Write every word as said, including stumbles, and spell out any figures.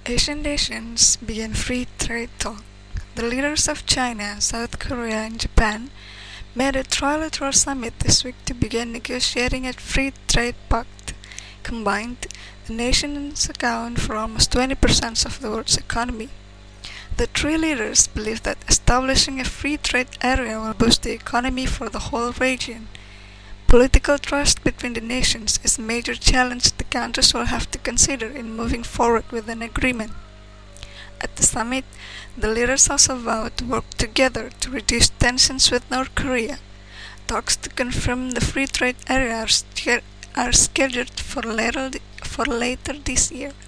Asian nations began free trade talk. The leaders of China, South Korea, and Japan met a trilateral summit this week to begin negotiating a free trade pact. Combined, the nations account for almost twenty percent of the world's economy. The three leaders believe that establishing a free trade area will boost the economy for the whole region. Political trust between the nations is a major challenge the countries will have to consider in moving forward with an agreement. At the summit, the leaders also vowed to work together to reduce tensions with North Korea. Talks to confirm the free trade area are, sch- are scheduled for later, for later this year.